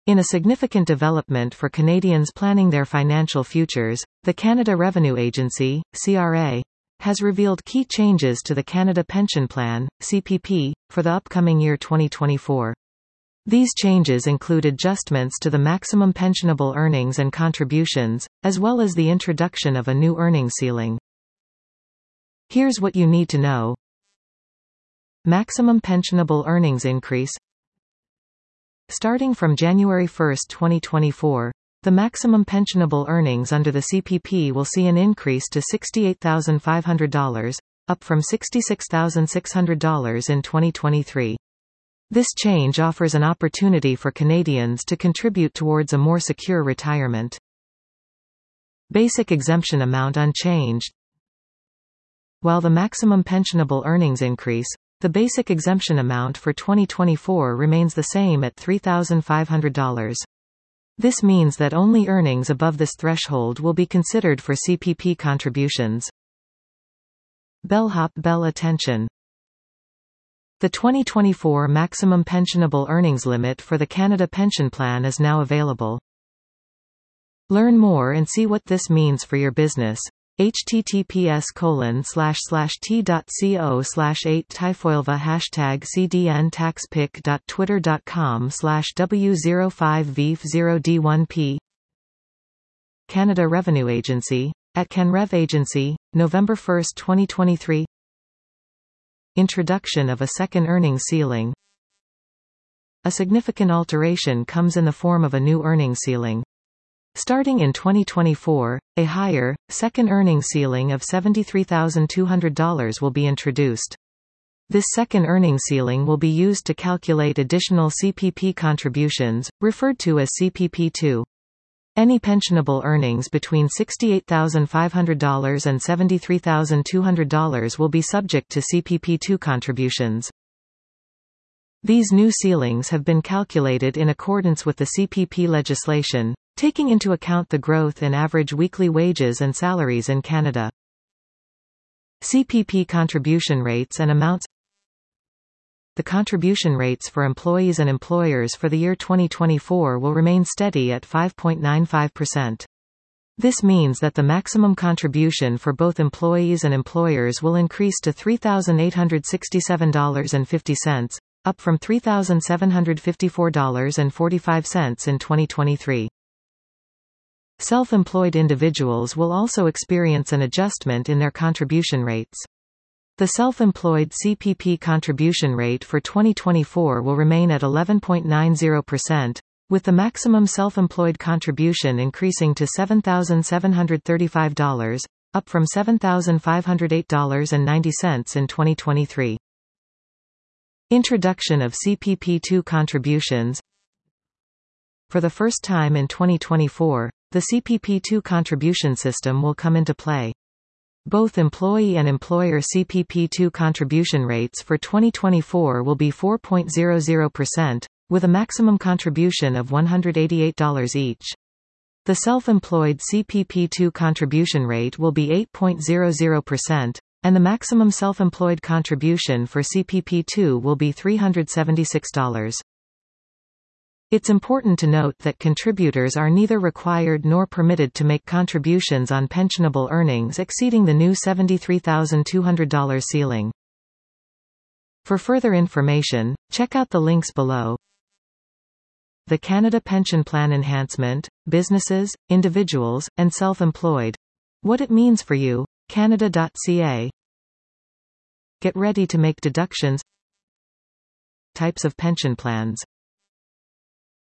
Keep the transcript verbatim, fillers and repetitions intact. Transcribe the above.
In a significant development for Canadians planning their financial futures, the Canada Revenue Agency, C R A, has revealed key changes to the Canada Pension Plan, C P P, for the upcoming year twenty twenty-four. These changes include adjustments to the maximum pensionable earnings and contributions, as well as the introduction of a new earnings ceiling. Here's what you need to know. Maximum pensionable earnings increase. Starting from January first, twenty twenty-four, the maximum pensionable earnings under the C P P will see an increase to sixty-eight thousand five hundred dollars, up from sixty-six thousand six hundred dollars in twenty twenty-three. This change offers an opportunity for Canadians to contribute towards a more secure retirement. Basic exemption amount unchanged. While the maximum pensionable earnings increase, the basic exemption amount for twenty twenty-four remains the same at three thousand five hundred dollars. This means that only earnings above this threshold will be considered for C P P contributions. Bellhop Bell attention. The twenty twenty-four maximum pensionable earnings limit for the Canada Pension Plan is now available. Learn more and see what this means for your business. https colon slash slash t.co slash 8 tyfoilva hashtag cdn taxpic.twitter.com slash w05v0d1p Canada Revenue Agency, at CanRev Agency, November first, twenty twenty-three. Introduction of a second earnings ceiling. A significant alteration comes in the form of a new earnings ceiling. Starting in twenty twenty-four, a higher, second earnings ceiling of seventy-three thousand two hundred dollars will be introduced. This second earnings ceiling will be used to calculate additional C P P contributions, referred to as C P P two. Any pensionable earnings between sixty-eight thousand five hundred dollars and seventy-three thousand two hundred dollars will be subject to C P P two contributions. These new ceilings have been calculated in accordance with the C P P legislation, taking into account the growth in average weekly wages and salaries in Canada. C P P contribution rates and amounts. The contribution rates for employees and employers for the year twenty twenty-four will remain steady at five point nine five percent. This means that the maximum contribution for both employees and employers will increase to three thousand eight hundred sixty-seven dollars and fifty cents, up from three thousand seven hundred fifty-four dollars and forty-five cents in twenty twenty-three. Self-employed individuals will also experience an adjustment in their contribution rates. The self-employed C P P contribution rate for twenty twenty-four will remain at eleven point nine zero percent, with the maximum self-employed contribution increasing to seven thousand seven hundred thirty-five dollars, up from seven thousand five hundred eight dollars and ninety cents in twenty twenty-three. Introduction of C P P two contributions. For the first time in twenty twenty-four, the C P P two contribution system will come into play. Both employee and employer C P P two contribution rates for twenty twenty-four will be four point zero zero percent, with a maximum contribution of one hundred eighty-eight dollars each. The self-employed C P P two contribution rate will be eight point zero zero percent, and the maximum self-employed contribution for C P P two will be three hundred seventy-six dollars. It's important to note that contributors are neither required nor permitted to make contributions on pensionable earnings exceeding the new seventy-three thousand two hundred dollars ceiling. For further information, check out the links below. The Canada Pension Plan Enhancement, Businesses, Individuals, and Self-Employed. What it means for you, Canada dot C A. Get ready to make deductions. Types of pension plans.